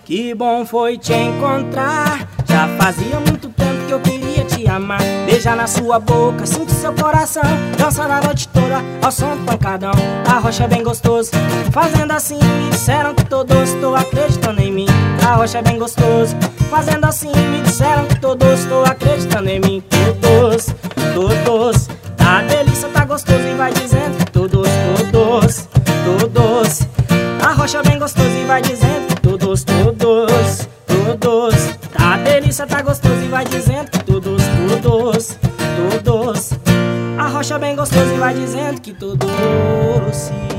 Que bom foi te encontrar. Já fazia muito tempo que eu queria te amar. Beijar na sua boca, sinto seu coração. Dançando a noite toda ao som do pancadão. A rocha é bem gostoso, fazendo assim. Me disseram que todos tô acreditando em mim. A rocha é bem gostoso, fazendo assim. Me disseram que todos tô acreditando em mim. Todos, todos. Tá delícia, tá gostoso e vai dizendo que todos, todos, todos. A rocha é bem gostoso e vai dizendo que todos, todos, todos. Tá delícia, tá gostoso e vai dizendo que todos, todos, todos. A rocha é bem gostoso e vai dizendo que todos.